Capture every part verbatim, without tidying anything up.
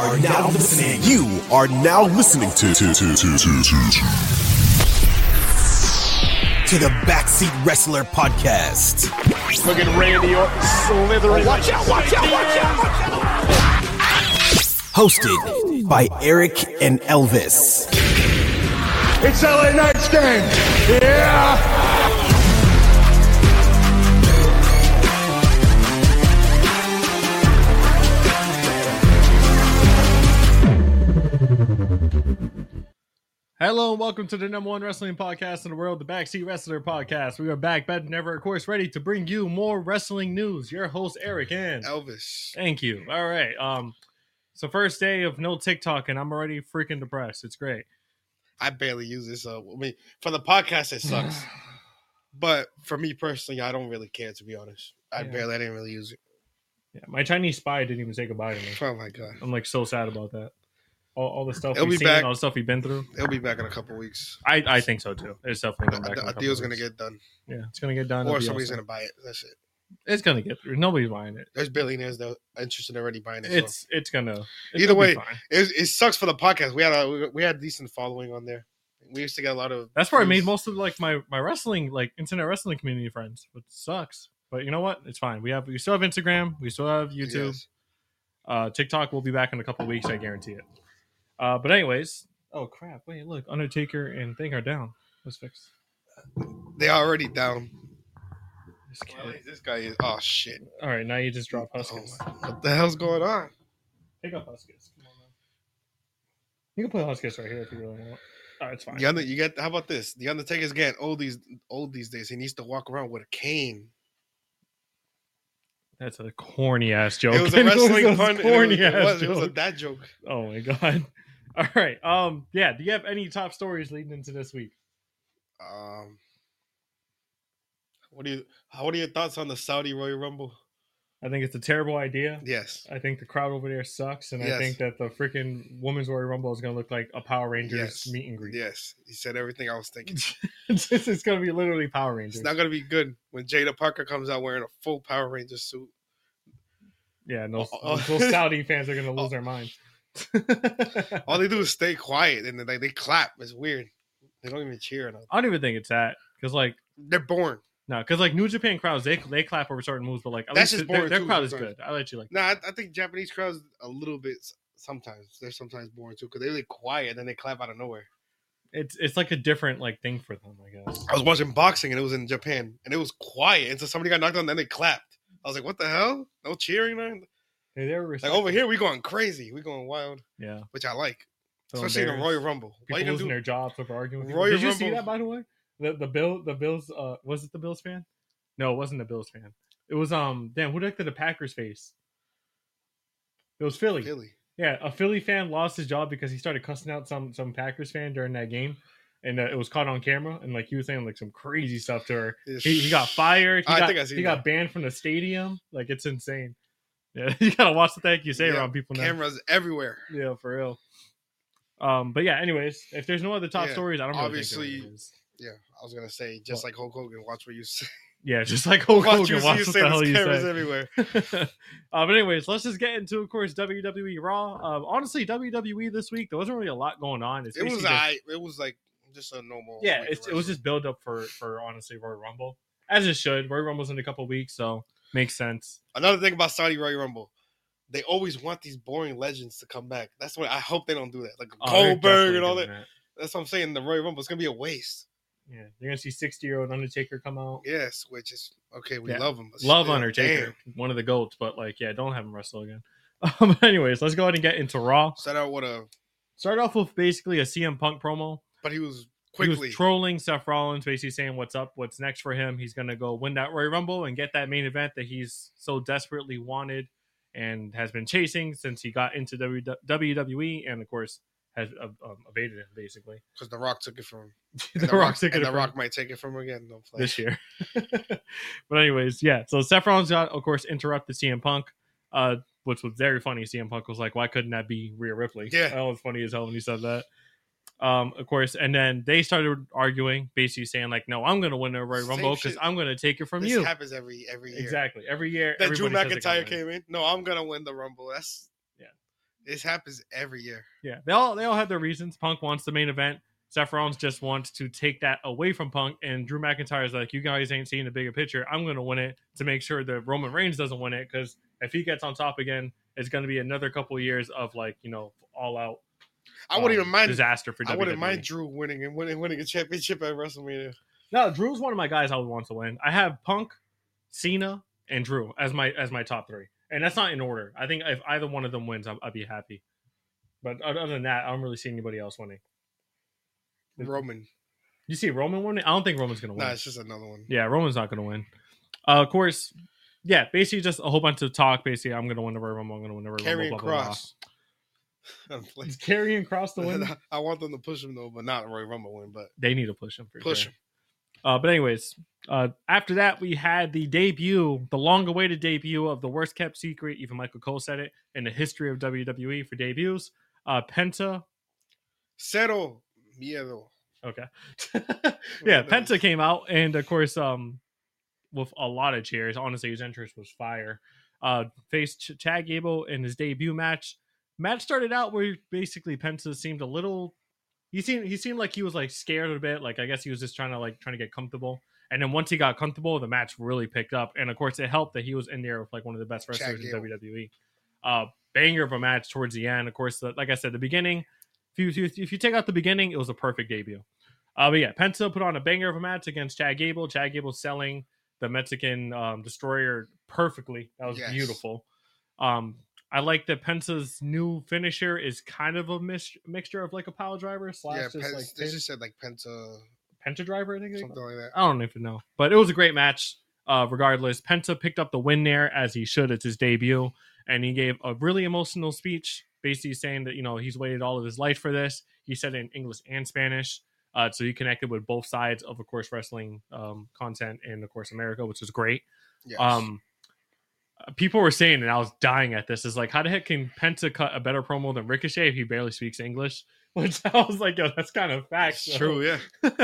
are now listening. You are now listening to to to to to to, to the Backseat Wrestler Podcast. Look at Randy Orton slithering. Oh, watch out! Watch out! Watch out! Watch out! Hosted by Eric and Elvis. It's L A Knight's game. Yeah. Hello and welcome to the number one wrestling podcast in the world, the Backseat Wrestler Podcast. We are back, better than ever, of course, ready to bring you more wrestling news. Your host, Eric and Elvis. Thank you. All right. Um, so first day of no TikTok, and I'm already freaking depressed. It's great. I barely use this. Uh, I mean, for the podcast, it sucks. But for me personally, I don't really care, to be honest. I Yeah. barely, I didn't really use it. Yeah, my Chinese spy didn't even say goodbye to me. Oh my god. I'm like so sad about that. All, all the stuff It'll we've be seen, back. all the stuff we've been through. It'll be back in a couple weeks. I, I think so too. It's definitely going back. A, in a a couple deal's weeks. gonna get done, Yeah, it's gonna get done. or It'll be somebody's awesome. gonna buy it. That's it. It's gonna get through. Nobody's buying it. There's billionaires that are interested in already buying it. It's so. it's gonna. It's Either gonna be way, fine. it, it sucks for the podcast. We had a we had a decent following on there. We used to get a lot of. That's where I views. made most of like my my wrestling, like internet wrestling community friends, which sucks. But you know what? It's fine. We have we still have Instagram, we still have YouTube, Yes. uh, TikTok. Will be back in a couple of weeks, I guarantee it. Uh, but anyways, oh crap! Wait, look, Undertaker and Thing are down. Let's fix. They are already down. This Oh, kid. this guy is. Oh shit! All right, now you just drop Oh, Huskers. what the hell's going on? Pick up Huskers. Come on, man. You can put Huskers right here if you really want. Oh, it's fine. The under, you get. How about this? The Undertaker's getting old these old these days. He needs to walk around with a cane. That's a corny ass joke. It was a wrestling pun. and Corny It was, it, ass was, it was a joke. dad joke. Oh my god. All right. Um. Yeah. Do you have any top stories leading into this week? Um, what do you? How, what are your thoughts on the Saudi Royal Rumble? I think it's a terrible idea. Yes. I think the crowd over there sucks, and I Yes. think that the freaking Women's Royal Rumble is going to look like a Power Rangers Yes. meet and greet. Yes. He said everything I was thinking. it's just, it's going to be literally Power Rangers. It's not gonna be good when Jada Parker comes out wearing a full Power Ranger suit. yeah, no, Oh, oh. those Saudi fans are going to lose Oh. their minds. All they do is stay quiet and they they clap. It's weird. They don't even cheer. Enough. I don't even think it's that because like They're boring. no, because like New Japan crowds they they clap over certain moves, but like at That's least just their, boring, their too, crowd is sometimes. good. I let you like. No, I, I think Japanese crowds a little bit s- sometimes. They're sometimes boring too because they're really quiet and then they clap out of nowhere. It's it's like a different like thing for them, I guess. I was watching boxing and it was in Japan and it was quiet until somebody got knocked out and then they clapped. I was like, what the hell? No cheering, man. Hey, they were Like over here, we going crazy. We going wild, yeah. which I like. So Especially in the embarrassed. Royal Rumble. Why People you gonna losing do? their jobs over arguing. With people. Royal Did you see Rumble- that, by the way? The the Bill the Bills uh was it the Bills fan? No, it wasn't the Bills fan. It was um damn who did the Packers face? It was Philly. Philly. Yeah, a Philly fan lost his job because he started cussing out some some Packers fan during that game, and uh, it was caught on camera. And like he was saying like some crazy stuff to her. He, he got fired. He I got, think I seen he that. got banned from the stadium. Like it's insane. Yeah, you gotta watch what the heck you say Yeah, around people now. Cameras everywhere. Yeah, for real. Um, but yeah, anyways, if there's no other top Yeah, stories, I don't really obviously- think there is. Yeah, I was gonna say just like Hulk Hogan. Watch what you say. Yeah, just like Hulk Watch Hogan, you, watch you what say. the hell There's you cameras say. everywhere. uh, but anyways, let's just get into, of course, W W E Raw. Um, honestly, W W E this week, there wasn't really a lot going on. It's It was basically just- I. It was like just a normal. yeah, week it's, of it was wrestling. just build up for for honestly Royal Rumble, as it should. Royal Rumble's in a couple weeks, so makes sense. Another thing about Saudi Royal Rumble. They always want these boring legends to come back. That's what I hope they don't do that. Like Oh, they're Goldberg and all definitely that. doing That's what I'm saying. The Royal Rumble is gonna be a waste. Yeah, you're gonna see sixty year old Undertaker come out. Yes, which is okay. We Yeah. love him. but Love still, Undertaker, damn. one of the goats, but like, yeah, don't have him wrestle again. Um, anyways, let's go ahead and get into Raw. Start out with a, Start off with basically a C M Punk promo. but he was He quickly. was trolling Seth Rollins, basically saying what's up, what's next for him. He's gonna go win that Royal Rumble and get that main event that he's so desperately wanted and has been chasing since he got into W W E, and of course has uh, um, evaded him basically. Because The Rock took it from him. the, And Rock took and it The from Rock might take it from him again. Don't play. this year. But anyways, yeah. So Seth Rollins got, of course, interrupted C M Punk, uh, which was very funny. C M Punk was like, "Why couldn't that be Rhea Ripley?" Yeah. That was funny as hell when he said that. Um, of course, and then they started arguing, basically saying like, "No, I'm going to win the Royal Same Rumble because shit. I'm going to take it from This you." happens every every year. Exactly, every year. Then Drew everybody says they're McIntyre gonna win. came in. No, I'm gonna win the Rumble. That's This happens every year. Yeah, they all they all have their reasons. Punk wants the main event. Seth Rollins just wants to take that away from Punk, and Drew McIntyre is like, you guys ain't seeing the bigger picture. I'm going to win it to make sure that Roman Reigns doesn't win it, because if he gets on top again, it's going to be another couple of years of like, you know, all out. I wouldn't um, even mind disaster for I W W E. wouldn't mind Drew winning and winning, winning a championship at WrestleMania. No, Drew's one of my guys I would want to win. I have Punk, Cena, and Drew as my as my top three, and that's not in order. I think if either one of them wins, I'll, I'll be happy. But other than that, I don't really see anybody else winning. Roman. You see Roman winning? I don't think Roman's going to win. Nah, it's just another one. Yeah, Roman's not going to win. Uh, of course, yeah, basically just a whole bunch of talk. Basically, I'm going to win the Royal Rumble. I'm going to win the Royal Karrion Rumble. Blah, blah, Cross. blah. Is Karrion Cross the win? I want them to push him though, but not Royal Rumble win. But they need to push him for push sure. him. Uh, but anyways, uh, after that, we had the debut, the long-awaited debut of the worst-kept secret. Even Michael Cole said it in the history of W W E for debuts. Uh, Penta. Cero miedo. Okay. Yeah, Penta came out, and of course, um, with a lot of cheers. Honestly, his entrance was fire. Uh, faced Ch- Chad Gable in his debut match. Match started out where basically Penta seemed a little. He seemed he seemed like he was like scared a bit. Like I guess he was just trying to like trying to get comfortable. And then once he got comfortable, the match really picked up. And of course, it helped that he was in there with like one of the best wrestlers in W W E. Uh, banger of a match towards the end. Of course, the, like I said, the beginning. If you, if you take out the beginning, it was a perfect debut. Uh, but yeah, Penta put on a banger of a match against Chad Gable. Chad Gable selling the Mexican um, Destroyer perfectly. That was yes. beautiful. Um, I like that Penta's new finisher is kind of a mis- mixture of like a power driver slash yeah, just Pens- like they just said like Penta Penta driver. I think something like that. I don't even know, but it was a great match. Uh, regardless, Penta picked up the win there as he should. It's his debut, and he gave a really emotional speech, basically saying that you know he's waited all of his life for this. He said it in English and Spanish. Uh, so he connected with both sides of, of course, wrestling um, content in, of course, America, which was great. Yes. Um, people were saying, and I was dying at this, is like, how the heck can Penta cut a better promo than Ricochet if he barely speaks English? Which I was like, yo, that's kind of facts. It's true, yeah.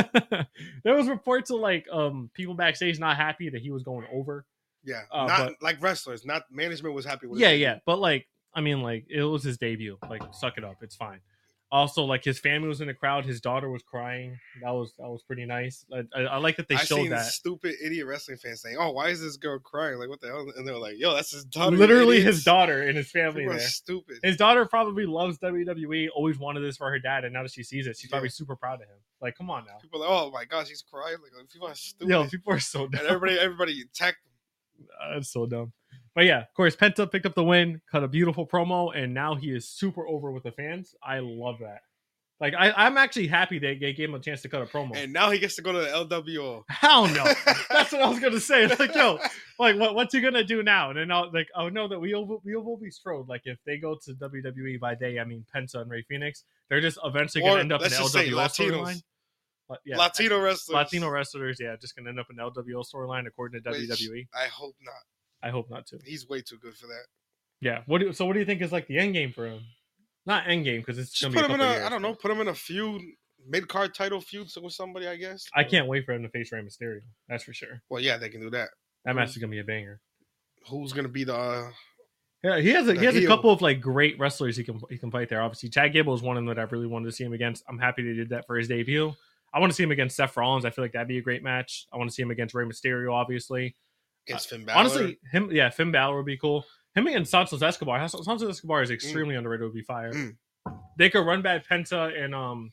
There was reports of like um, people backstage not happy that he was going over. Yeah, uh, not but, like wrestlers. Not management was happy with. Yeah, it. yeah, but like, I mean, like it was his debut. Like, suck it up, it's fine. Also, like his family was in the crowd. His daughter was crying. That was that was pretty nice. I, I, I like that they I showed seen that. Stupid idiot wrestling fans saying, "Oh, why is this girl crying? Like, what the hell?" And they were like, "Yo, that's his daughter." Literally, his daughter and his family People there. are stupid. His daughter probably loves W W E. Always wanted this for her dad, and now that she sees it, she's probably yeah. super proud of him. Like, come on now. People are like, "Oh my gosh, he's crying." Like, people are stupid. Yo, people are so dumb. And everybody, everybody attacked him. Uh, that's so dumb. But yeah, of course, Penta picked up the win, cut a beautiful promo, and now he is super over with the fans. I love that. Like, I, I'm actually happy they, they gave him a chance to cut a promo. And now he gets to go to the L W O. Hell no. That's what I was going to say. It's like, yo, like, what, what's he going to do now? And then I'll, like, I know that we will, we will be Strode. Like, if they go to W W E by day, I mean, Penta and Ray Phoenix, they're just eventually going to end up in the L W O storyline. Yeah, Latino wrestlers. Latino wrestlers, yeah, just going to end up in the L W O storyline according to Which W W E. I hope not. I hope not, too. He's way too good for that. Yeah. What do, so what do you think is, like, the end game for him? Not end game because it's gonna put be a him in a. Years, I don't know. Put him in a feud, mid card title feud with somebody. I guess. I can't wait for him to face Rey Mysterio. That's for sure. Well, yeah, they can do that. That match is gonna be a banger. Who's gonna be the? Uh, yeah, he has a he has heel. a couple of like great wrestlers he can he can fight there. Obviously, Chad Gable is one of them that I really wanted to see him against. I'm happy they did that for his debut. I want to see him against Seth Rollins. I feel like that'd be a great match. I want to see him against Rey Mysterio, obviously. Against uh, Finn Balor. Honestly, him yeah, Finn Balor would be cool. Him against Santos Escobar. Santos Escobar is extremely mm. underrated. Would be fire. Mm. They could run back Penta and um.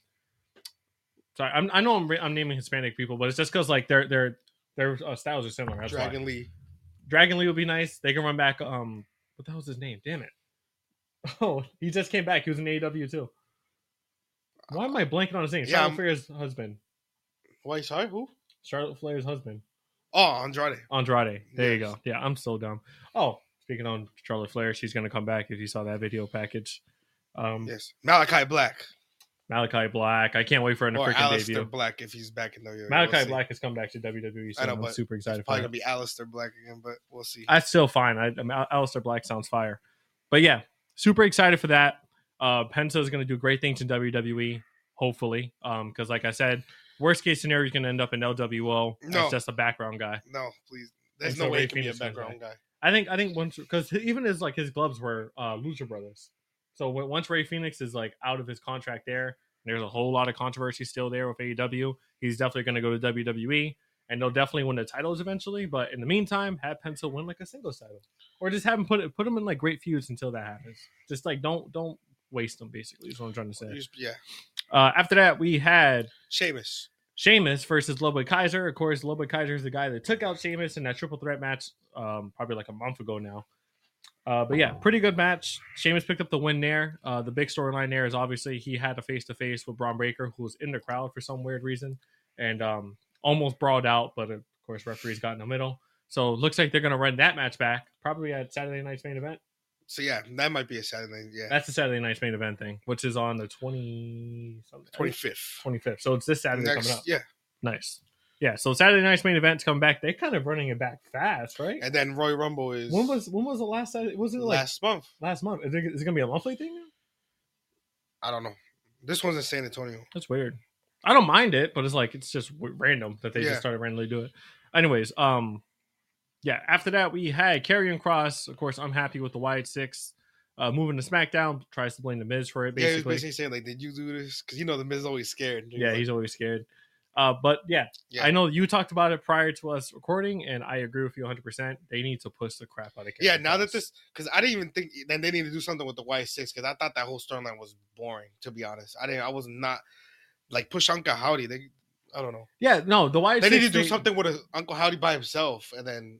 Sorry, I'm, I know I'm I'm naming Hispanic people, but it's just because like their their their uh, styles are similar. That's Dragon why. Lee. Dragon Lee would be nice. They can run back. Um, what the hell was his name? Damn it! Oh, he just came back. He was in A E W too. Why am I blanking on his name? Yeah, Charlotte I'm... Flair's husband. Wait, sorry, who? Charlotte Flair's husband. Oh, Andrade. Andrade. There yes. you go. Yeah, I'm so dumb. Oh, speaking on Charlotte Flair, she's gonna come back. If you saw that video package. Um, yes, Malachi Black. Malachi Black. I can't wait for him to or freaking Aleister debut. Black if he's back in W W E. Malachi we'll Black has come back to W W E, so I know, I'm but super excited it's for probably it. gonna be Aleister Black again, but we'll see. That's still fine. I, I mean, Aleister Black sounds fire, but yeah, super excited for that. Uh, Penta is going to do great things in W W E, hopefully, um, because like I said, worst case scenario, he's going to end up in L W O no. as just a background guy. No, please. There's and no so way Ray he can Phoenix be a background guy. I think I think once because even his like his gloves were uh, Lucha Brothers. So when, once Ray Phoenix is like out of his contract there, there's a whole lot of controversy still there with A E W. He's definitely going to go to W W E, and they'll definitely win the titles eventually. But in the meantime, have Penta win like a singles title, or just have him put it put him in like great feuds until that happens. Just like don't don't waste them. Basically, is what I'm trying to say. Yeah. Uh, after that, we had Sheamus. Sheamus versus Ludwig Kaiser. Of course, Ludwig Kaiser is the guy that took out Sheamus in that triple threat match, um, probably like a month ago now. Uh, but yeah, pretty good match. Sheamus picked up the win there. Uh, the big storyline there is obviously he had a face to face with Braun Breaker, who was in the crowd for some weird reason, and um, almost brawled out. But of course, referees got in the middle. So it looks like they're going to run that match back, probably at Saturday night's main event. So yeah, that might be a Saturday. Yeah, That's the Saturday night's main event thing, which is on the twenty twenty-fifth. twenty-fifth. So it's this Saturday Next, coming up. yeah. Nice. Yeah, so Saturday night's main event's coming back. They're kind of running it back fast, right? And then Royal Rumble is When was when was the last Saturday? Was it like last month? last month? Is it, is it gonna be a monthly thing now? I don't know. This one's in San Antonio. That's weird. I don't mind it, but it's like it's just w- random that they Yeah. just started randomly do it. Anyways, um, yeah. After that, we had Karrion Kross. Of course, I'm happy with the Wyatt Six. Uh, moving to SmackDown, tries to blame the Miz for it. Yeah, he was Basically, basically saying like, "Did you do this?" Because you know the Miz is always scared. yeah, like, he's always scared. Uh, but yeah, yeah. I know you talked about it prior to us recording, and I agree with you one hundred percent. They need to push the crap out of Karrion Yeah, now that Kross. this, because I didn't even think then they need to do something with the Y six because I thought that whole storyline was boring. To be honest, I didn't. I was not like push Uncle Howdy. They, I don't know. Yeah, no, the Wyatt They Six, need to do they- something with a, Uncle Howdy by himself, and then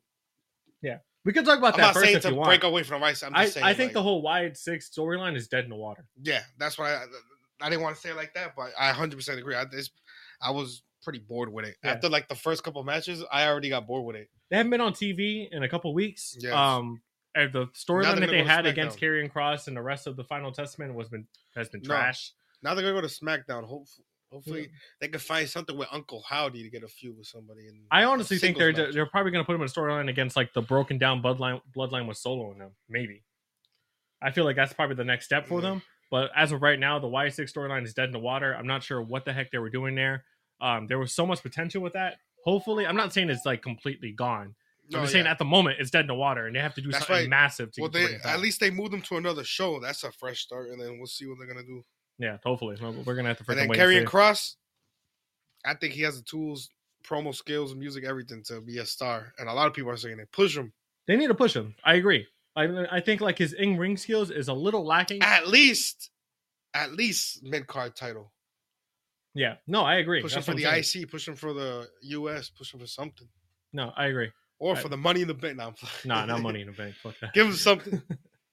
We can talk about I'm that not first saying if to you want. break away from the Vice. I'm I, just saying. I think like, the whole Wyatt Six storyline is dead in the water. yeah, that's why I, I didn't want to say it like that, but I one hundred percent agree. I just, I was pretty bored with it Yeah. after like the first couple matches. I already got bored with it. They haven't been on T V in a couple weeks. Yes. Um, and the Now storyline they're that gonna they go to had SmackDown. against Karrion Kross and the rest of the Final Testament was been has been No. trash. Now they're gonna go to SmackDown. Hopefully, hopefully they can find something with Uncle Howdy to get a feud with somebody. In I honestly think they're singles match. they're probably going to put him in a storyline against like the broken down bloodline bloodline with Solo in them. Maybe. I feel like that's probably the next step for Yeah. them. But as of right now, the Y six storyline is dead in the water. I'm not sure what the heck they were doing there. Um, there was so much potential with that. Hopefully, I'm not saying it's like completely gone. No, I'm just yeah. saying at the moment it's dead in the water, and they have to do That's something right. massive to Well, get to they bring it at back. least they moved them to another show. That's a fresh start, and then we'll see what they're gonna do. Yeah, hopefully. Well, we're gonna have to And freaking then wait. Karrion and see. Kross, I think he has the tools, promo skills, music, everything to be a star. And a lot of people are saying it. Push him. They need to push him. I agree. I I think like his in ring skills is a little lacking. At least, at least mid card title. Yeah, no, I agree. Push him That's for what the I'm I saying. C. Push him for the U S. Push him for something. No, I agree. Or I- for the money in the bank. No, I'm playing. Nah, not money in the bank. Fuck that. Give him something.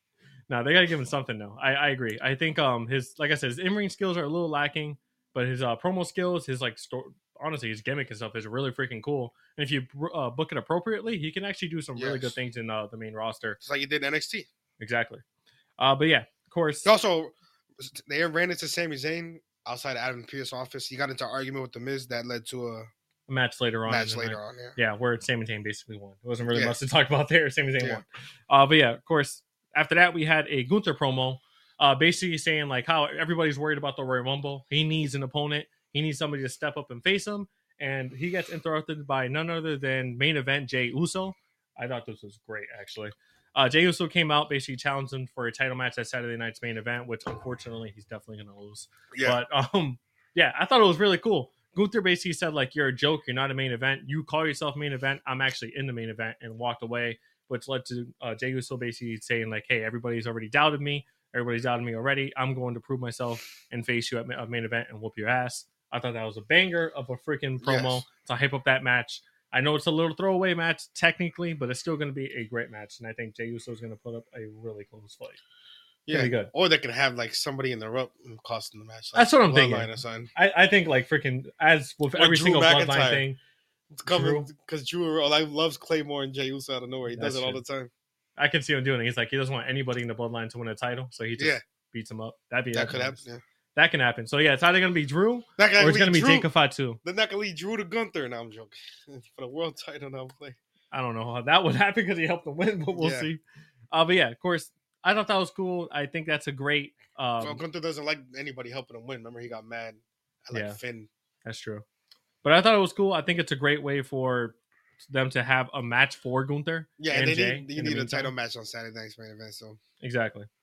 No, they gotta give him something though. I, I agree. I think um his like I said, his in ring skills are a little lacking, but his uh promo skills, his like store honestly his gimmick and stuff is really freaking cool. And if you uh, book it appropriately, he can actually do some really Yes. good things in uh, the main roster. It's like he did in N X T. Exactly. Uh, but yeah, of course. He also, they ran into Sami Zayn outside Adam Pearce's office. He got into an argument with The Miz that led to a A match later on. match in the later night. on. Yeah. Yeah, where Sami Zayn basically won. It wasn't really Yeah. much to talk about there. Sami Zayn Yeah. won. Uh, but yeah, of course, after that we had a Gunther promo, uh, basically saying like how everybody's worried about the Royal Rumble. He needs an opponent. He needs somebody to step up and face him, and he gets interrupted by none other than main event Jey Uso. I thought this was great actually. Uh, Jey Uso came out, basically challenged him for a title match at Saturday night's main event, which unfortunately he's definitely going to lose. Yeah. But um, yeah, I thought it was really cool. Gunther basically said like, "You're a joke. You're not a main event. You call yourself main event. I'm actually in the main event," and walked away, which led to uh, Jey Uso basically saying like, "Hey, everybody's already doubted me. Everybody's doubted me already. I'm going to prove myself and face you at ma- a main event and whoop your ass." I thought that was a banger of a freaking promo Yes. to hype up that match. I know it's a little throwaway match technically, but it's still going to be a great match, and I think Jey Uso is going to put up a really close fight. Yeah. Pretty good. Or they could have like somebody in the rope costing the match. Like That's what I'm Bloodline thinking. Or something. I, I think like freaking as with Or every Drew single bloodline McIntyre. thing, It's coming Drew. because Drew like, loves Claymore and Jey Uso out of nowhere. He That's does it all true. the time. I can see him doing it. He's like he doesn't want anybody in the bloodline to win a title, so he just Yeah. beats him up. That'd be That that'd could be happen. nice. Yeah. That can happen. So yeah, it's either gonna be Drew That or it's lead gonna be Drew, Jacob Fatu. Then that could lead Drew to Gunther. Now I'm joking. For the world title, now I'm playing. I don't know how that would happen because he helped them win, but we'll Yeah. see. Uh, but yeah, of course, I thought that was cool. I think that's a great. Um, well, Gunther doesn't like anybody helping him win. Remember, he got mad. I like Yeah. Finn. That's true. But I thought it was cool. I think it's a great way for them to have a match for Gunther. Yeah, and and they Jay need, you in the need a meantime. title match on Saturday night's main event. So Exactly.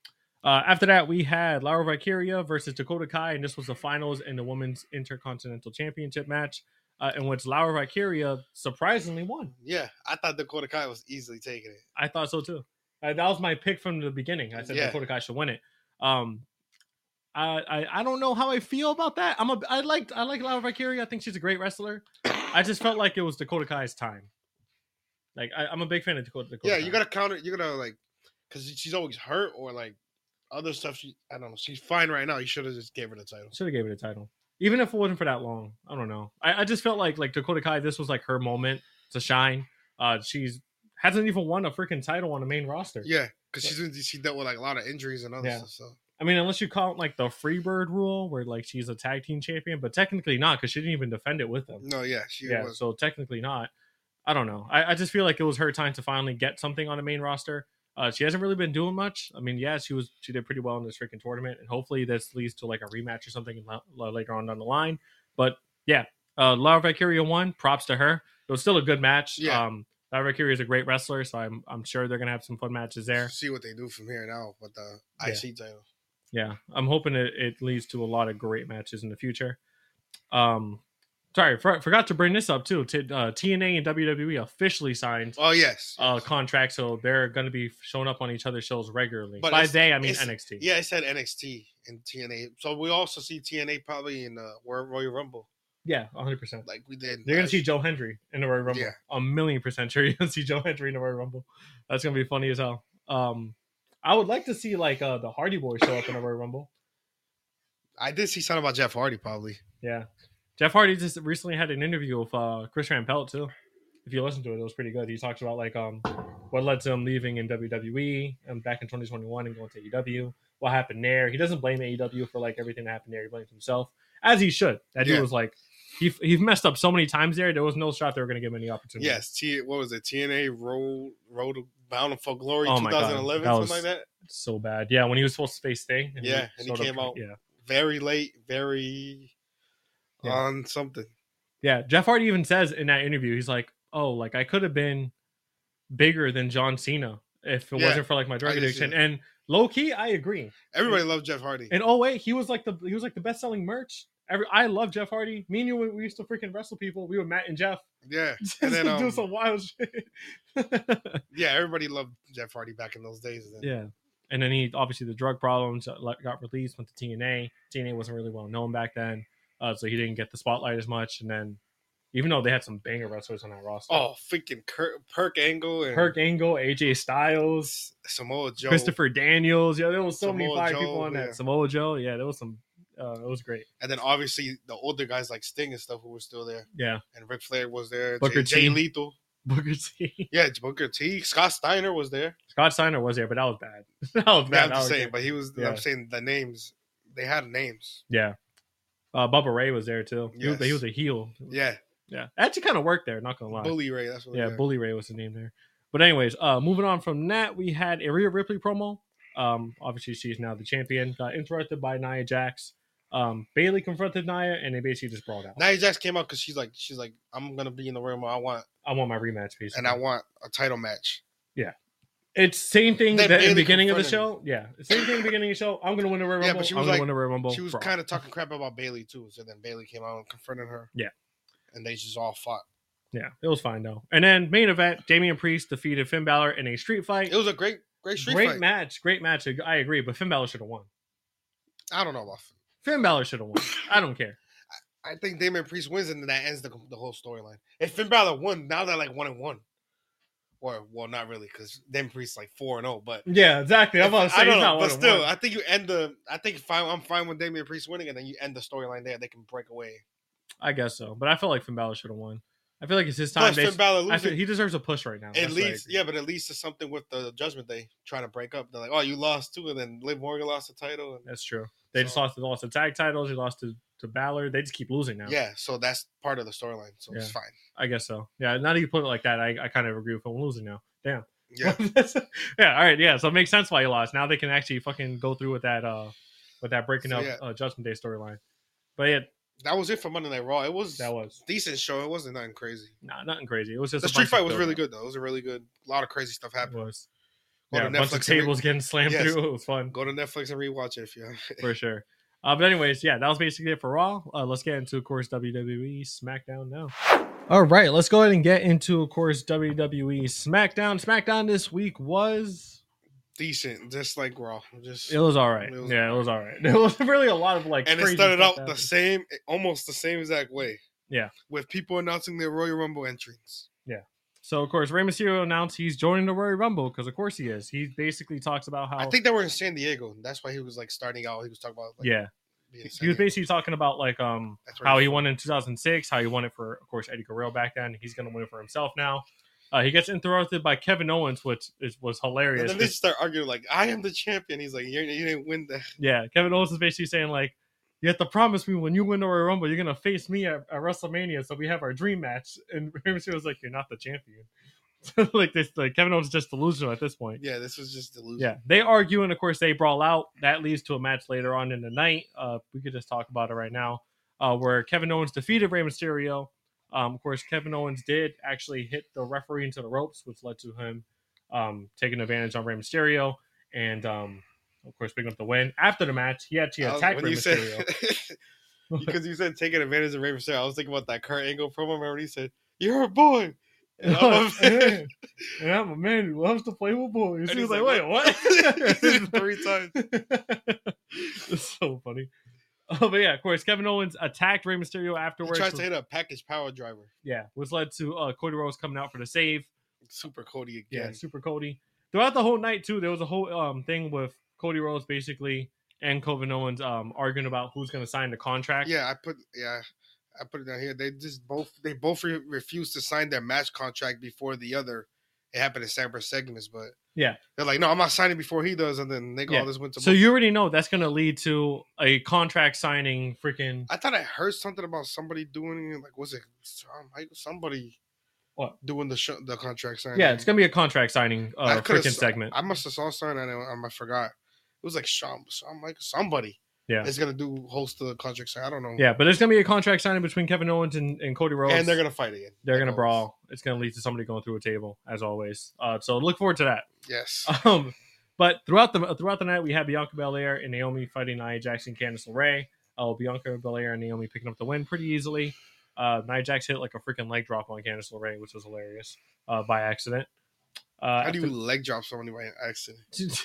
Uh, after that, we had Laura Valkyria versus Dakota Kai, and this was the finals in the Women's Intercontinental Championship match, uh, in which Laura Valkyria surprisingly won. Yeah, I thought Dakota Kai was easily taking it. I thought so too. Uh, that was my pick from the beginning. I said Yeah. Dakota Kai should win it. Um, I, I I don't know how I feel about that. I'm a I liked I like Laura Valkyria. I think she's a great wrestler. I just felt like it was Dakota Kai's time. Like I, I'm a big fan of Dakota. Dakota Yeah, Kai. you gotta counter. You gotta like, because she's always hurt or like other stuff. She, I don't know. She's fine right now. You should have just gave her the title. Should have gave it a title, even if it wasn't for that long. I don't know. I, I just felt like like Dakota Kai. This was like her moment to shine. Uh, she's hasn't even won a freaking title on the main roster. Yeah, because she's been, she dealt with like a lot of injuries and other Yeah. stuff. So I mean, unless you call it like the Freebird rule, where like she's a tag team champion, but technically not because she didn't even defend it with them. no, yeah, she Yeah, was. so technically not. I don't know. I, I just feel like it was her time to finally get something on the main roster. Uh, she hasn't really been doing much. I mean, yeah, she was she did pretty well in this freaking tournament, and hopefully this leads to like a rematch or something la- later on down the line. But yeah, uh, Laura Valkyria won. Props to her. It was still a good match. Yeah. Um, Laura Valkyria is a great wrestler, so I'm I'm sure they're gonna have some fun matches there. See what they do from here now with the I C title. Yeah, I'm hoping it, it leads to a lot of great matches in the future. Um, sorry, for, forgot to bring this up too. T, uh, T N A and W W E officially signed Oh yes, uh contract, so they're going to be showing up on each other's shows regularly. But By it's- they, I mean it's- N X T. yeah, it said N X T and T N A. So we also see T N A probably in the Royal Rumble, Yeah, one hundred percent. like we did. You're going to last- see Joe Hendry in the Royal Rumble. Yeah. A million percent sure you're going to see Joe Hendry in the Royal Rumble. That's going to be funny as hell. Um, I would like to see like uh, the Hardy Boys show up in the Royal Rumble. I did see something about Jeff Hardy probably. Yeah. Jeff Hardy just recently had an interview with uh, Chris Van Pelt too. If you listen to it, it was pretty good. He talks about like um what led to him leaving in W W E and back in twenty twenty-one and going to A E W. What happened there? He doesn't blame A E W for like everything that happened there. He blames himself, as he should. That dude Yeah. was like he he messed up so many times there. There was no shot they were going to give him any opportunity. Yes, T. What was it? T N A Road Road Bound for Glory, Oh my God, twenty eleven, that something was- like that. So bad. Yeah, when he was supposed to face Sting. Yeah, he and he sort of- came out- Yeah. Very late, very Yeah. on something. Yeah, Jeff Hardy even says in that interview, he's like, "Oh, like I could have been bigger than John Cena if it Yeah, wasn't for like my drug I can see addiction." that. And low key, I agree. Everybody loved Jeff Hardy. In oh eight, he was like the he was like the best selling merch. Every I love Jeff Hardy. Me and you, we used to freaking wrestle people. We were Matt and Jeff. Yeah, Just and then do um, some wild shit. yeah, everybody loved Jeff Hardy back in those days. And then, Yeah. And then he obviously the drug problems uh, like, got released, went to T N A. T N A wasn't really well known back then, uh, so he didn't get the spotlight as much. And then, even though they had some banger wrestlers on that roster, Oh, freaking Kurt, Perk Angle and Kirk Angle, A J Styles, Samoa Joe. Christopher Daniels. Yeah, there was so many Samoa fire Joe, people on that. yeah. Samoa Joe. Yeah, there was some. Uh, it was great. And then obviously the older guys like Sting and stuff who were still there. Yeah, And Ric Flair was there. Booker Jay, Jay T. Lethal. Booker T. Yeah, Booker T. Scott Steiner was there. Scott Steiner was there, but that was bad. that was Yeah, bad. I'm That just was saying, good. but he was. Yeah. I'm saying the names. They had names. Yeah. Uh, Bubba Ray was there too. He, was, Yes. he was a heel. Yeah, Yeah, actually kind of worked there. Not gonna lie. Bully Ray. That's what. Yeah, yeah. Bully Ray was the name there. But anyways, uh, moving on from that, we had a Rhea Ripley promo. Um, obviously she's now the champion. Got interrupted by Nia Jax. Um, Bailey confronted Nia, and they basically just brawled out. Nia Jax came out because she's like, she's like, I'm gonna be in the Royal Rumble. I want, I want my rematch, basically. and I want a title match. It's same thing Then that in the Bayley beginning of the confronted show. Yeah, same thing in the beginning of the show. I'm gonna win the Royal Yeah, Rumble. but she I'm was gonna like- win the Royal Rumble. She was Brawl. kind of talking crap about Bailey too. So then Bailey came out and confronted her. Yeah. and they just all fought. Yeah, it was fine though. And then main event, Damian Priest defeated Finn Balor in a street fight. It was a great, great street Great fight. match, great match. I agree, but Finn Balor should have won. I don't know about. Finn Balor should have won. I don't care. I think Damian Priest wins, and then that ends the, the whole storyline. If Finn Balor won, now they're like one and one, or well, not really, because Damian Priest's like four and zero. But Yeah, exactly. I'm about to say I don't he's know, not but one and still, one. I think you end the. I think fine. I'm fine with Damian Priest winning, and then you end the storyline there. They can break away. I guess so, but I feel like Finn Balor should have won. I feel like it's his time. Plus, They- Finn Balor I feel, losing. he deserves a push right now. It That's what I leads, agree. yeah, but it leads to something with the Judgment Day trying to break up. They're like, "Oh, you lost too," and then Liv Morgan lost the title. And, That's true. They just So- lost, lost the tag titles. They lost to, to Balor. They just keep losing now. yeah, so that's part of the storyline. So it's Yeah. fine. I guess so. Yeah, now that you put it like that, I, I kind of agree with him losing now. Damn. Yeah, yeah. All right. Yeah. So it makes sense why he lost. Now they can actually fucking go through with that. Uh, with that breaking So, up yeah. uh, Judgment Day storyline. But yeah, that was it for Monday Night Raw. It was that was decent show. It wasn't nothing crazy. nah, nothing crazy. It was just The a street bunch fight of was build really up. good though. It was a really good. A lot of crazy stuff It happened. was. Go yeah, to a bunch of Netflix and re- tables getting slammed Yes. through. It was fun Go to Netflix and rewatch it if you have. for sure. Uh, but anyways, yeah, that was basically it for Raw. Uh, let's get into, of course, W W E SmackDown now. All right, let's go ahead and get into, of course, W W E SmackDown. SmackDown this week was Decent, just like Raw. Just it was all right. It was yeah, it was all right. There was really a lot of like, and it crazy started stuff out the happening. same, almost the same exact way. Yeah. With people announcing their Royal Rumble entrance. So, of course, Rey Mysterio announced he's joining the Royal Rumble because, of course, he is. He basically talks about how I think they were in San Diego. That's why he was like starting out. He was talking about like, yeah, being in San he was Diego. basically talking about like um That's where how he's he from. won in two thousand six, how he won it for, of course, Eddie Guerrero back then. He's going to win it for himself now. Uh, he gets interrupted by Kevin Owens, which is, was And hilarious. then they 'cause- start arguing like, "I am the champion." He's like, "You you didn't win that." yeah, Kevin Owens is basically saying like, you have to promise me when you win the Royal Rumble, you're going to face me at, at WrestleMania, so we have our dream match. And Rey Mysterio was like, you're not the champion. like this, like Kevin Owens is just delusional at this point. Yeah, this was just delusion. Yeah, they argue, and of course they brawl out. That leads to a match later on in the night. Uh, we could just talk about it right now, uh, where Kevin Owens defeated Rey Mysterio. Um, of course, Kevin Owens did actually hit the referee into the ropes, which led to him um, taking advantage on Rey Mysterio, and um, of course picking up the win. After the match, he actually I was- attacked when Rey you Mysterio. said because you said taking advantage of Rey Mysterio, I was thinking about that Kurt Angle promo. Remember when he said, "You're a boy." And I'm a man. and I'm a man who loves to play with boys. And He was he's like, like, wait, what? He said it three times. It's so funny. Oh, but yeah, of course, Kevin Owens attacked Rey Mysterio He afterwards. tries to hit a package power driver. Yeah, which led to uh, Cody Rhodes coming out for the save. Super Cody Yeah, again. Super Cody. Throughout the whole night, too, there was a whole um thing with Cody Rhodes basically and Kevin Owens um arguing about who's going to sign the contract. Yeah, I put yeah, I put it down here. They just both they both re- refused to sign their match contract before the other. It happened in separate segments, but Yeah. they're like, "No, I'm not signing before he does," and then they go Yeah. all this went to. So you already know that's going to lead to a contract signing freaking. I thought I heard something about somebody doing it. Like, was it Shawn Michaels? Somebody What? doing the show, the contract signing? Yeah, it's going to be a contract signing I uh, coulda freaking saw- segment. I must have saw something and I, I forgot. It was like Shawn, Shawn Michaels, somebody. Yeah. is gonna do host the contract signing. I don't know. Yeah, but there's going to be a contract signing between Kevin Owens and, and Cody Rhodes. and they're gonna fight again. They're Like going to always. brawl. It's going to lead to somebody going through a table, as always. Uh, so look forward to that. Yes. Um, but throughout the throughout the night, we had Bianca Belair and Naomi fighting Nia Jax and Candice LeRae. Uh, Bianca Belair and Naomi picking up the win pretty easily. Uh, Nia Jax hit like a freaking leg drop on Candice LeRae, which was hilarious uh, by accident. Uh, How do you leg drop somebody by accident?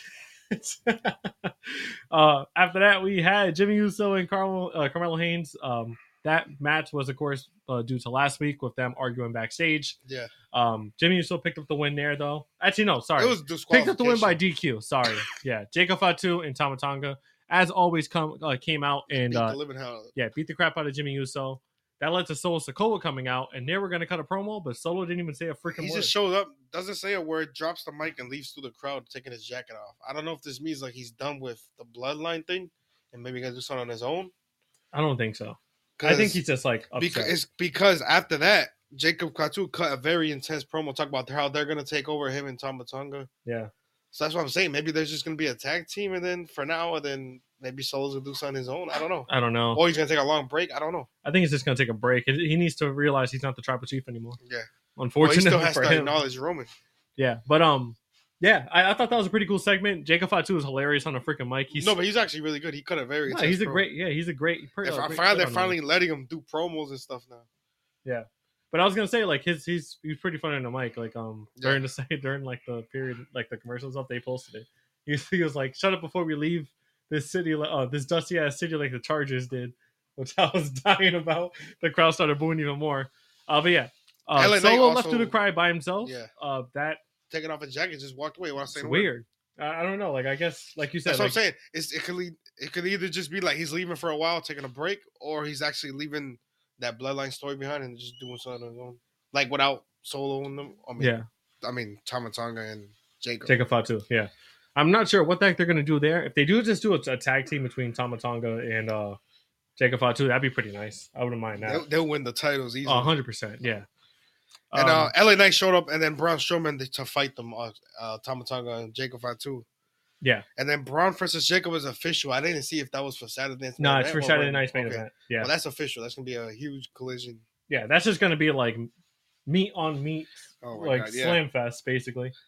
uh, after that, we had Jimmy Uso and Carmel, uh, Carmelo Haynes. Um, that match was, of course, uh, due to last week with them arguing backstage. Yeah. Um, Jimmy Uso picked up the win there, though. Actually, no, sorry. It was Picked up the win by disqualification. D Q. Sorry. Yeah. Jacob Fatu and Tama Tonga, as always, come uh, came out and Beat uh, the living hell. yeah, beat the crap out of Jimmy Uso. That led to Solo Sikoa coming out, and they were going to cut a promo, but Solo didn't even say a freaking He word. just shows up, doesn't say a word, drops the mic, and leaves through the crowd, taking his jacket off. I don't know if this means like he's done with the bloodline thing, and maybe gonna do something on his own. I don't think so. I think he's just like upset. because it's because after that, Jacob Fatu cut a very intense promo, talk about how they're gonna take over him and Tama Tonga. yeah. So that's what I'm saying. Maybe there's just gonna be a tag team, and then for now, and then maybe Solo's gonna do something on his own. I don't know. I don't know. Or he's gonna take a long break. I don't know. I think he's just going to take a break. He he needs to realize he's not the tribal chief anymore. Yeah. Well, he Unfortunately still has for to him. acknowledge Roman. Yeah, but um, yeah, I, I thought that was a pretty cool segment. Jacob Fatu is hilarious on a freaking mic. He's no, but he's actually really good. He cut a very. no, intense he's a promo. great. Yeah, he's a great. If uh, I great find kid they're on finally there. letting him do promos and stuff now. Yeah, but I was gonna say like his he's he's pretty funny on the mic. Like um during the say during like the period like the commercials up they posted it. He, he was like, "Shut up before we leave this city, uh, this dusty ass city like the Chargers did," which I was dying about. The crowd started booing even more. Uh, but yeah, uh, L A Knight Solo left also- through the cry by himself. Yeah. Uh, that Taking off his jacket, just walked away. While it's saying a word. weird. I, I don't know. Like I guess like you said, That's like, what I'm saying. It's, it could lead, it could either just be like he's leaving for a while, taking a break, or he's actually leaving that bloodline story behind and just doing something on his own, like without Solo in them. I mean, yeah. I mean Tama Tonga and Jacob. Jacob Fatu, yeah. I'm not sure what the heck they're gonna do there. If they do just do a, a tag team between Tama Tonga and uh, Jacob Fatu, that'd be pretty nice. I wouldn't mind They'll, that. they'll win the titles easily. A hundred percent, yeah. And Um, uh, L A Knight showed up, and then Braun Strowman to, to fight them, uh, uh, Tama Tonga and Jacob Fatu. yeah, And then Braun versus Jacob is official. I didn't see if that was for Saturday night's no, main it's for event or Saturday when- night's main okay. event. Yeah, Well, that's official. That's gonna be a huge collision. yeah, that's just gonna be like meat on meat, Oh my like God, yeah. slam fest, basically.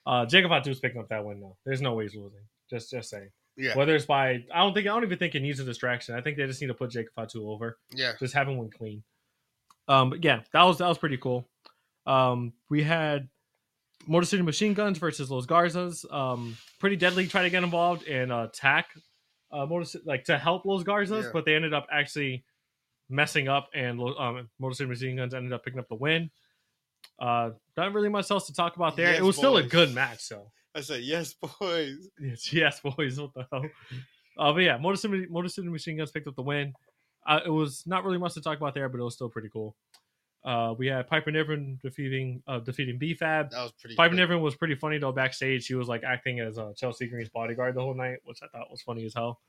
Uh, Jacob Fatu's picking up that win though. There's no way he's losing. Just just saying. Yeah. Whether it's by, I don't think, I don't even think it needs a distraction. I think they just need to put Jacob Fatu over. Yeah. Just have him win clean. Um, but yeah, that was that was pretty cool. Um, we had Motor City Machine Guns versus Los Garzas. Um, pretty deadly. Try to get involved and uh, attack, uh, Motor like to help Los Garzas, Yeah. but they ended up actually messing up, and um, Motor City Machine Guns ended up picking up the win. Uh, not really much else to talk about there. Yes, it was still a boys. good match, though. I said, yes, boys. Yes, yes, boys. What the hell? Uh, but yeah, Motor City, Motor City Machine Guns picked up the win. Uh, it was not really much to talk about there, but it was still pretty cool. Uh, we had Piper Niven defeating uh, defeating B-Fab. That was pretty Piper good. Niven was pretty funny though. Backstage, she was like acting as uh, Chelsea Green's bodyguard the whole night, which I thought was funny as hell.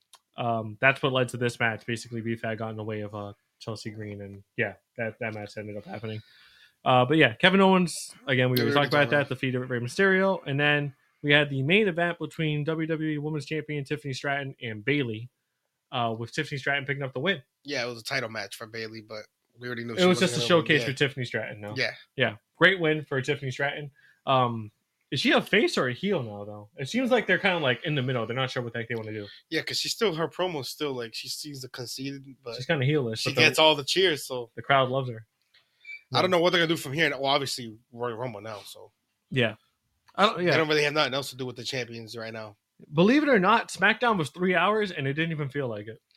Um, that's what led to this match. Basically, B-Fab got in the way of uh, Chelsea Green, and yeah, that, that match ended up happening. Uh, but yeah, Kevin Owens, again, we Yeah, were we talking already about talked that, defeated Rey Mysterio. And then we had the main event between W W E Women's Champion Tiffany Stratton and Bayley, uh, with Tiffany Stratton picking up the win. Yeah, it was a title match for Bailey, but we already knew It she was wasn't just a gonna win. showcase Yeah. for Tiffany Stratton, though. Yeah. Yeah, great win for Tiffany Stratton. Um, is she a face or a heel now, though? It seems like they're kind of like in the middle. They're not sure what the heck they want to do. Yeah, because she's still, her promo's still like, she seems the conceited, but She's kind of heelish. she but the, gets all the cheers, so the crowd loves her. I don't know what they're going to do from here. Well, obviously, Royal Rumble now, so Yeah. I don't, they yeah. don't really have nothing else to do with the champions right now. Believe it or not, SmackDown was three hours and it didn't even feel like it.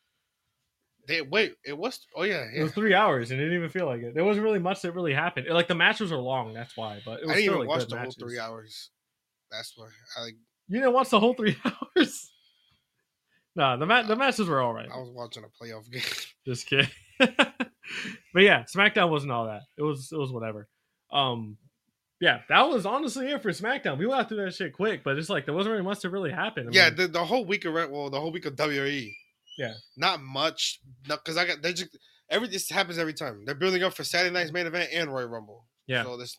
They Wait, it was, oh yeah, It yeah. was three hours and it didn't even feel like it. There wasn't really much that really happened. Like the matches were long, that's why. But it I was didn't still even like watch good the matches. whole three hours. That's why I like. You didn't watch the whole three hours? No, the ma- the matches were all right. I was watching a playoff game. Just kidding. But yeah, SmackDown wasn't all that. It was it was whatever. Um, yeah, that was honestly it for SmackDown. We went through that shit quick, but it's like there wasn't really much to really happen. I Yeah, mean, the, the whole week of Red- well, the whole week of W W E. Yeah. Not much. No, because I got they just every this happens every time. They're building up for Saturday night's main event and Royal Rumble. Yeah. So this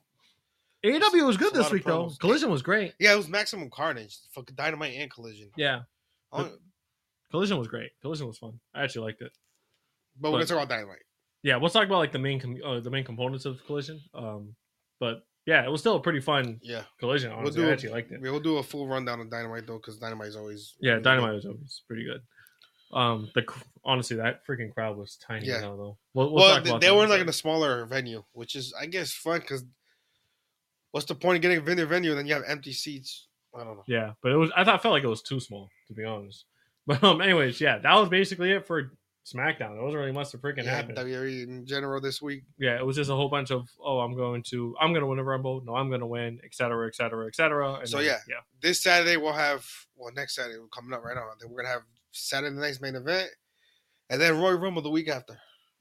A E W was good It's a lot this of week though. promos. Collision was great. yeah, it was Maximum Carnage for Dynamite and Collision. Yeah, Oh, Collision was great. Collision was fun. I actually liked it. but we're but- gonna talk about Dynamite. Yeah, we'll talk about like the main com- uh, the main components of Collision. Um, but yeah, it was still a pretty fun Yeah, Collision. we'll Honestly, do. I a- actually liked it. We'll do a full rundown of Dynamite though, because Dynamite is always Yeah, really Dynamite good. was always pretty good. Um, the cr- honestly, that freaking crowd was tiny Yeah. now though. We'll, we'll Well, talk they, about they that were in a like in second. a smaller venue, which is I guess fun because what's the point of getting a vendor venue and then you have empty seats? I don't know. Yeah, but it was. I thought I felt like it was too small to be honest. But um, anyways, yeah, that was basically it for SmackDown. There wasn't really much to freaking Yeah, happen. W W E in general this week. Yeah, it was just a whole bunch of oh, I'm going to, I'm going to win a Rumble. No, I'm going to win, et cetera, et cetera, et cetera. And So, then, yeah. yeah, This Saturday we'll have well next Saturday coming up right now. Then we're gonna have Saturday night's main event, and then Royal Rumble the week after.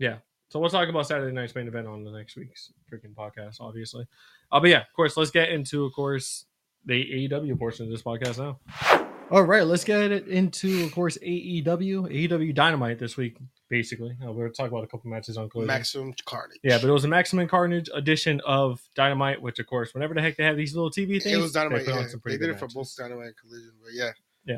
So we'll talk about Saturday night's main event on the next week's freaking podcast, obviously. Uh, but yeah, of course, let's get into, of course, the A E W portion of this podcast now. All right, let's get it into, of course, A E W. A E W Dynamite this week, basically. Uh, we're talking about a couple matches on Collision. Maximum Carnage. Yeah, but it was a Maximum Carnage edition of Dynamite, which, of course, whenever the heck they have these little T V things, it was Dynamite. they put on Yeah. some They pretty did good it for matches. both Dynamite and Collision, but yeah,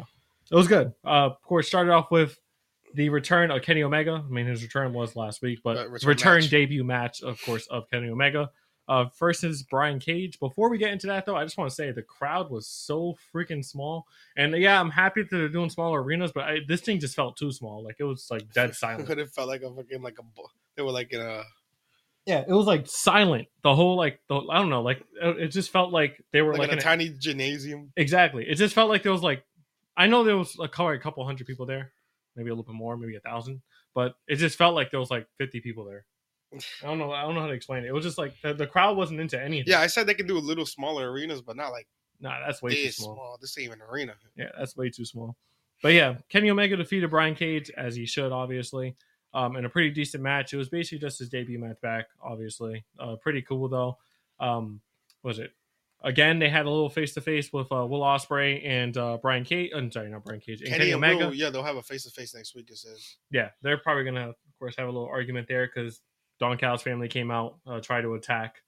It was good. Uh, of course, started off with the return of Kenny Omega. I mean, his return was last week, but But return return, match. debut match, of course, of Kenny Omega uh, versus Brian Cage. Before we get into that, though, I just want to say the crowd was so freaking small. And yeah, I'm happy that they're doing smaller arenas, but I, this thing just felt too small. Like it was like dead silent. but it felt like a fucking like a. bu- They were like in a. Yeah, it was like silent. The whole like the I don't know, like it it just felt like they were Like, like, in in a a- tiny gymnasium. exactly. It just felt like there was like I know there was like a couple hundred people there, maybe a little bit more, maybe a thousand, but it just felt like there was like fifty people there. I don't know. I don't know how to explain it. It was just like the, the crowd wasn't into anything. Yeah, I said they can do a little smaller arenas, but not like Nah, that's way too this small. small. This ain't even an arena. Yeah, that's way too small. But yeah, Kenny Omega defeated Brian Cage as he should, obviously, um, in a pretty decent match. It was basically just his debut match back, obviously. Uh, pretty cool though. Um, what was it? Again, they had a little face to face with uh, Will Ospreay and uh, Brian Cage. I'm sorry, not Brian Cage. And Kenny Kenny and Omega. Will, yeah, they'll have a face to face next week. It says. Yeah, they're probably gonna, of course, have a little argument there because Don Callis family came out, uh, tried to attack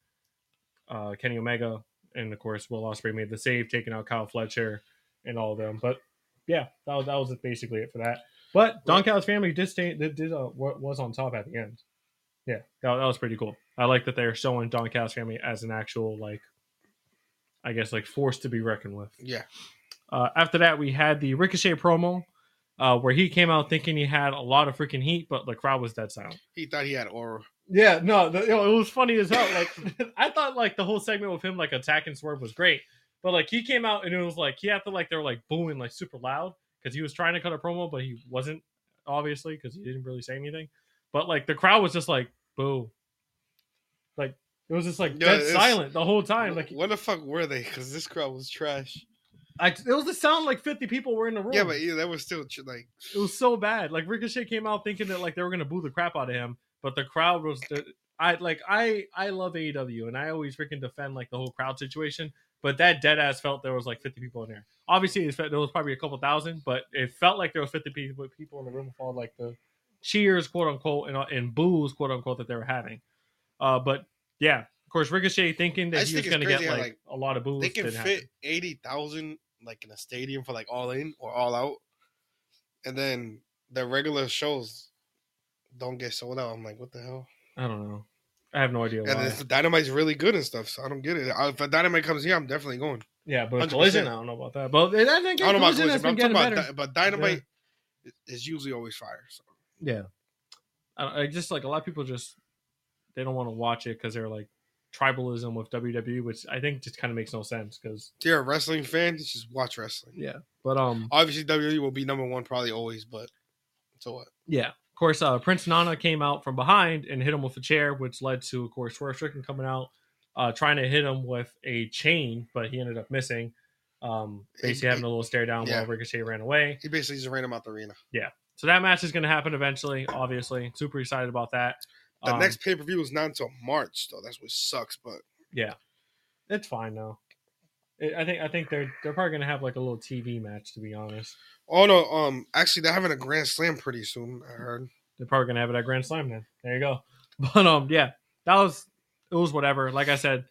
uh, Kenny Omega, and of course, Will Ospreay made the save, taking out Kyle Fletcher and all of them. But yeah, that was that was basically it for that. But Don Callis family did stay, did, did uh, wa- was on top at the end. Yeah, that, that was pretty cool. I like that they're showing Don Callis family as an actual like I guess, like forced to be reckoned with. Yeah. Uh, after that, we had the Ricochet promo uh, where he came out thinking he had a lot of freaking heat, but the crowd was dead silent. He thought he had aura. Yeah, no, the, you know, it was funny as hell. Like, I thought like the whole segment with him like attacking Swerve was great, but like he came out and it was like he had to like they were like booing like super loud because he was trying to cut a promo, but he wasn't obviously because he didn't really say anything. But like the crowd was just like boo, like it was just like Yeah, dead it's- silent the whole time. Like What the fuck were they? Because this crowd was trash. I, it was the sound like fifty people were in the room. Yeah, but yeah, that was still tr- like. It was so bad. Like Ricochet came out thinking that like they were gonna boo the crap out of him, but the crowd was. The, I like I I love A E W and I always freaking defend like the whole crowd situation. But that dead ass felt there was like fifty people in there. Obviously, it felt, there was probably a couple thousand, but it felt like there was fifty people people in the room with all like the cheers, quote unquote, and, and boos, quote unquote, that they were having. Uh, but yeah, of course, Ricochet thinking I that just he was think gonna it's get crazy how, like, like, a lot of boos. They can didn't fit happen. eighty thousand like in a stadium for like all in or all out, and then the regular shows don't get sold out. I'm like, what the hell? I don't know. I have no idea why. And then Dynamite's really good and stuff, so I don't get it. I, if Dynamite comes here, I'm definitely going. Yeah, but one hundred Collision, percent. I don't know about that. But I think I don't know about Collision has Collision, but been I'm talking getting about, better. Di- but Dynamite is usually always fire. So. Yeah, I, I just like a lot of people just they don't want to watch it because they're like tribalism with W W E, which I think just kind of makes no sense. Because If you're a wrestling fan, just watch wrestling. yeah, but um, Obviously, W W E will be number one probably always, but so what? yeah, of course, uh, Prince Nana came out from behind and hit him with a chair, which led to, of course, Swerve Strickland coming out, uh, trying to hit him with a chain, but he ended up missing. Um, basically having a little stare down Yeah. while Ricochet ran away. He basically just ran him out the arena. So that match is going to happen eventually. Obviously, super excited about that. The Um, next pay per view is not until March, though. That's what sucks. But Yeah, it's fine though. I I think I think they're they're probably gonna have like a little T V match. To be honest, oh no, um, actually they're having a Grand Slam pretty soon. I heard. they're probably gonna have it at Grand Slam then. There you go. But um, yeah, that was it was whatever. Like I said,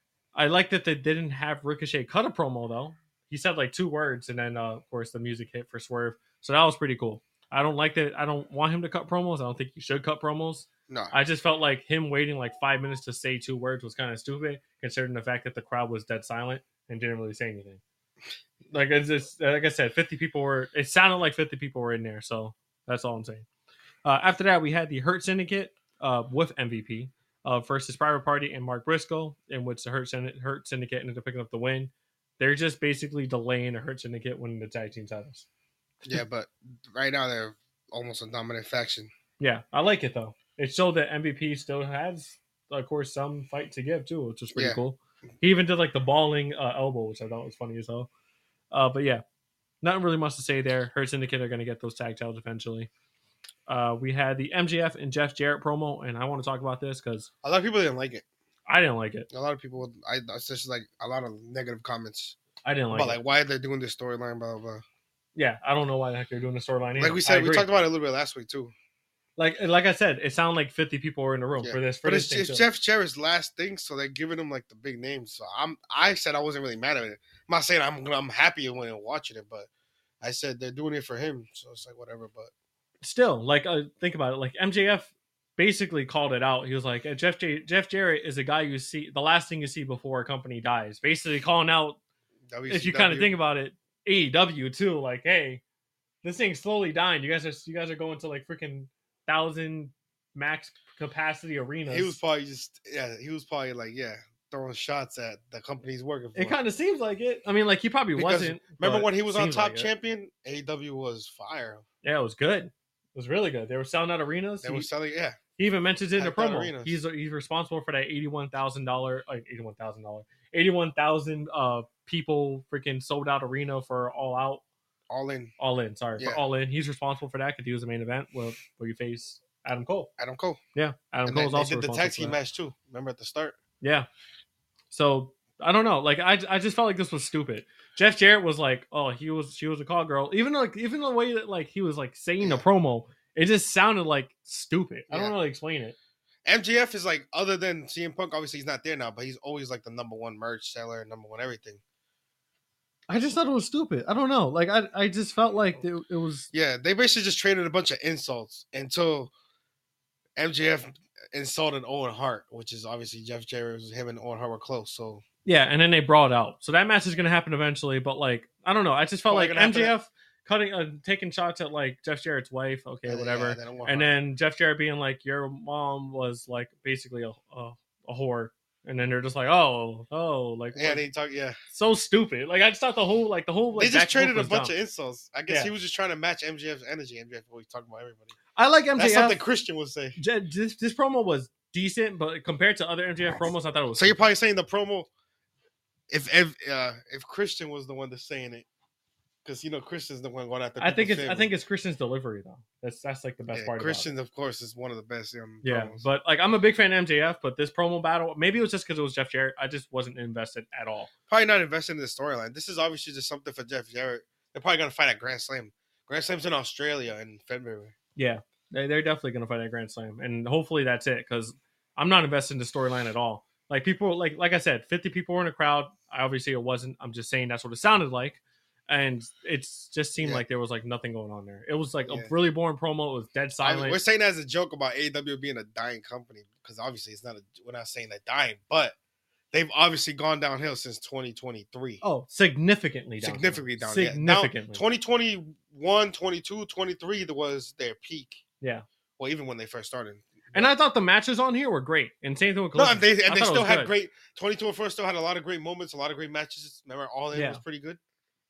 I like that they didn't have Ricochet cut a promo though. He said like two words, and then uh, of course the music hit for Swerve. So that was pretty cool. I don't like that. I don't want him to cut promos. I don't think he should cut promos. No, I just felt like him waiting like five minutes to say two words was kind of stupid, considering the fact that the crowd was dead silent and didn't really say anything. Like it's just, like I said, fifty people were. It sounded like fifty people were in there, so that's all I'm saying. Uh, after that, we had the Hurt Syndicate uh, with M V P uh, versus Private Party and Mark Briscoe, in which the Hurt, Synd- Hurt Syndicate ended up picking up the win. They're just basically delaying the Hurt Syndicate winning the tag team titles. yeah, but right now they're almost a dominant faction. Yeah, I like it though. It showed that M V P still has, of course, some fight to give too, which was pretty Yeah. cool. He even did like the balling uh, elbow, which I thought was funny as hell. Uh, but yeah, nothing really much to say there. Hurt Syndicate are going to get those tag titles eventually. Uh, we had the M J F and Jeff Jarrett promo, and I want to talk about this because A lot of people didn't like it. I didn't like it. A lot of people, I it's just like a lot of negative comments I didn't like about it. like why they're doing this storyline, blah blah blah. Yeah, I don't know why the heck they're doing the storyline. Like either. we I said, we agree. talked about it a little bit last week too. like like I said, it sounded like fifty people were in the room Yeah. for this. For But this it's, thing it's too. Jeff Jarrett's last thing, so they're giving him like the big names. So I'm, I said I wasn't really mad at it. I'm not saying I'm, I'm happy when I'm watching it, but I said they're doing it for him, so it's like whatever. But Still, like, uh, think about it. Like M J F basically called it out. He was like, "Hey, Jeff J- Jeff Jarrett is a guy you see, the last thing you see before a company dies." Basically calling out, if you kind of think about it, A E W too. Like, hey, this thing's slowly dying. You guys are you guys are going to like freaking thousand max capacity arenas. he was probably just yeah, he was probably like yeah, throwing shots at the company he's working for. It kind of seems like it. I mean, like he probably Because wasn't. Remember but when he was on seems Top like it. Champion? A E W was fire. Yeah, it was good. It was really good. They were selling out arenas. They He- were selling yeah. He even mentions it in the Packed out promo. arenas. He's he's responsible for that eighty-one thousand dollar, like eighty-one thousand dollar, eighty-one thousand uh people freaking sold out arena for All Out, All in All In. Sorry Yeah. for All In. He's responsible for that because he was the main event with where you face Adam Cole. Adam Cole. Yeah, Adam And Cole they, was they also did the responsible tag for team that. match too. Remember at the start? Yeah. So I don't know. Like I, I just felt like this was stupid. Jeff Jarrett was like, oh, he was she was a call girl. Even like even the way that like he was like saying the Yeah. promo, it just sounded like stupid. I don't Yeah. know how to explain it. M J F is like, other than C M Punk, obviously he's not there now, but he's always like the number one merch seller, number one everything. I just thought it was stupid. I don't know. Like I, I just felt like it, it was. Yeah, they basically just traded a bunch of insults until M J F insulted Owen Hart, which is obviously Jeff Jarrett. Him and Owen Hart were close, so Yeah, and then they brought out. So that match is going to happen eventually. But like, I don't know. I just felt Probably like gonna happen M J F cutting, uh, taking shots at like Jeff Jarrett's wife. Okay, Yeah, whatever. they don't want And her. then Jeff Jarrett being like, "Your mom was like basically a a, a whore." And then they're just like, "Oh, oh, like Yeah, what? they talk. Yeah, So stupid." Like I just thought the whole like the whole like, they just back and traded a forth bunch was of dumb. insults. I guess Yeah. he was just trying to match M J F's energy. M J F always talking about everybody. I like M J F. That's something Christian would say. J- This, this promo was decent, but compared to other M J F promos, I thought it was. So you're probably saying the promo. If if uh, if Christian was the one that's saying it, because you know Christian's the one going after. I think people's it's I family. think it's Christian's delivery though. That's that's like the best Yeah, part. Christian, about of course, is one of the best. Um, it. Yeah, promos. but like I'm a big fan of M J F, but this promo battle, maybe it was just because it was Jeff Jarrett. I just wasn't invested at all. probably not invested in the storyline. This is obviously just something for Jeff Jarrett. They're probably gonna fight at Grand Slam. Grand Slam's in Australia in February. Yeah, they they're definitely gonna fight at Grand Slam, and hopefully that's it because I'm not invested in the storyline at all. Like people, like like I said, fifty people were in a crowd. I obviously it wasn't. I'm just saying that's what it sounded like. And it's just seemed Yeah. like there was like nothing going on there. It was like Yeah. a really boring promo. It was dead I silent. mean, we're saying that as a joke about A E W being a dying company because obviously it's not. A, we're not saying they're dying, but they've obviously gone downhill since twenty twenty-three. Oh, significantly down. significantly down. Significantly. Yeah. Now, twenty twenty-one, twenty-two, twenty-three was their peak. Yeah. Well, even when they first started. And I thought the matches on here were great. And same thing with No, Collision. and they, I and they thought it still was had good. great. twenty-two and first still had a lot of great moments, a lot of great matches. Remember, All In Yeah. was pretty good.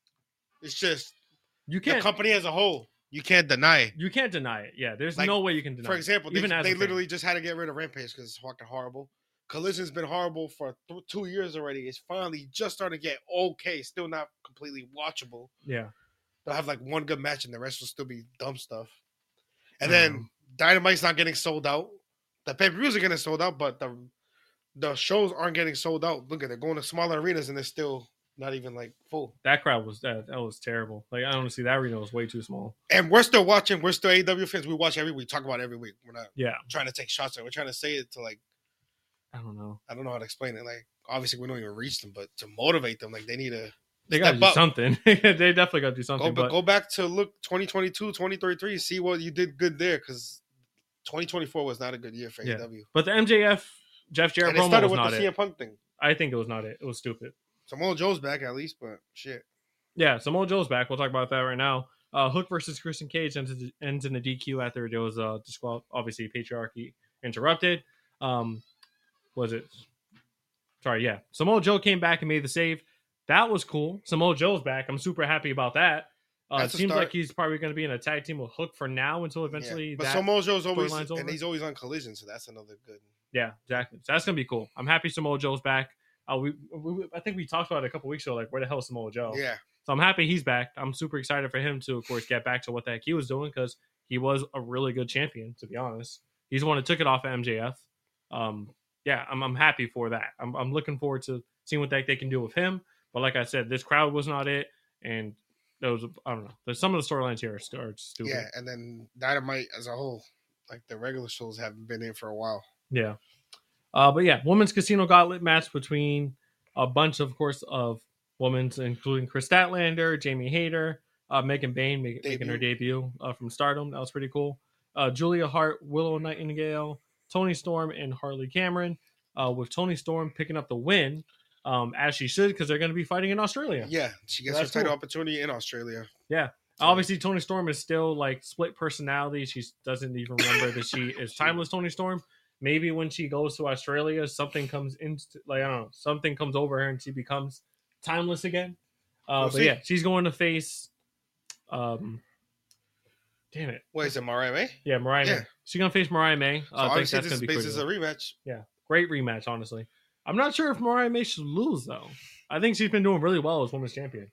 It's just You the can't. company as a whole. You can't deny it. You can't deny it. Yeah, there's Like, no way you can deny For it. example, they, even as they a fan. literally just had to get rid of Rampage because it's fucking horrible. Collision's been horrible for th- two years already. It's finally just starting to get okay. Still not completely watchable. Yeah. They'll have like one good match and the rest will still be dumb stuff. And Um, then Dynamite's not getting sold out. The pay-per-views are getting sold out, but the the shows aren't getting sold out. Look at they're going to smaller arenas and they're still not even like full. That crowd was that, that was terrible. Like I don't see that arena was way too small. And we're still watching. We're still A E W fans. We watch every week. Talk about it every week. We're not Yeah. trying to take shots. We're trying to say it to like I don't know. I don't know how to explain it. Like obviously we don't even reach them, but to motivate them, like they need to They got to step do up. something. They definitely got to do Go, something. but But go back to look twenty twenty-two, twenty thirty-three, see what you did good there because twenty twenty-four was not a good year for Yeah. A E W. but the M J F Jeff Jarrett And it promo started was with not the it. C M Punk thing. I think it was not it. It was stupid. Samoa Joe's back at least, but shit. Yeah, Samoa Joe's back. We'll talk about that right now. Uh, Hook versus Christian Cage ends, ends in a D Q after there was a disqual- obviously patriarchy interrupted. Um, was it? Sorry, yeah. Samoa Joe came back and made the save. That was cool. Samoa Joe's back. I'm super happy about that. Uh, it That's a seems start. like he's probably going to be in a tag team with Hook for now until eventually Yeah. But that. Samoa Joe's always storyline's over. and he's always on Collision, so that's another good. Yeah, exactly. So that's going to be cool. I'm happy Samoa Joe's back. Uh, we, we I think we talked about it a couple weeks ago. Like, where the hell is Samoa Joe? Yeah. So I'm happy he's back. I'm super excited for him to, of course, get back to what the heck he was doing because he was a really good champion, to be honest. He's the one that took it off of M J F. Um, yeah, I'm, I'm happy for that. I'm, I'm looking forward to seeing what the heck they can do with him. But like I said, this crowd was not it. And those, I don't know. There's some of the storylines here are, st- are stupid. Yeah, and then Dynamite as a whole, like the regular shows haven't been in for a while. Yeah. Uh, but yeah, women's casino gauntlet match between a bunch, of course, of women's, including Chris Statlander, Jamie Hayter, uh, Megan Bain make, making her debut uh, from Stardom. That was pretty cool. Uh, Julia Hart, Willow Nightingale, Toni Storm, and Harley Cameron. Uh, with Toni Storm picking up the win, um, as she should, because they're going to be fighting in Australia. Yeah, she gets That's her title cool. opportunity in Australia. Yeah. Obviously, Toni Storm is still like split personality. She doesn't even remember that she is timeless Toni Storm. Maybe when she goes to Australia, something comes in, like I don't know, something comes over her and she becomes timeless again. Uh, We'll but see. yeah, she's going to face. Um, damn it, What is it, Mariah May? yeah, Mariah. Yeah. May. She's gonna face Mariah May. So Uh, I think obviously that's this gonna be space pretty is a good. rematch. Yeah, great rematch. Honestly, I'm not sure if Mariah May should lose though. I think she's been doing really well as women's champion.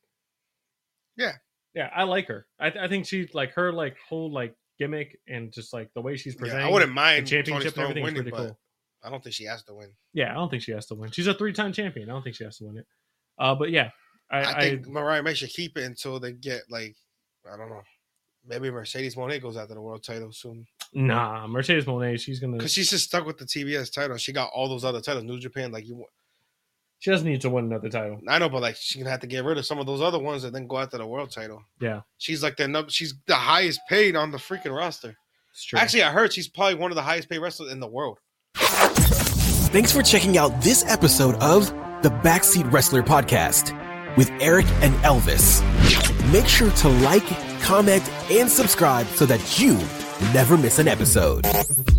Yeah. yeah, I like her. I, I think she like her like whole like gimmick and just like the way she's Yeah, presenting. I wouldn't the mind championship and Toni Storm everything is winning, pretty but cool. I don't think she has to win. Yeah, I don't think she has to win. She's a three-time champion. I don't think she has to win it. Uh, but yeah, I, I, I, think Mariah May should keep it until they get like I don't know. Maybe Mercedes Moné goes after the world title soon nah Mercedes Moné. She's gonna. because she's just stuck with the T B S title. She got all those other titles. New Japan, like you. want- She doesn't need to win another title. I know, but like she's gonna have to get rid of some of those other ones and then go after the world title. Yeah, She's like the number. She's the highest paid on the freaking roster. it's true. Actually, I heard she's probably one of the highest paid wrestlers in the world. Thanks for checking out this episode of the Backseat Wrestler Podcast with Eric and Elvis. Make sure to like, comment, and subscribe so that you never miss an episode.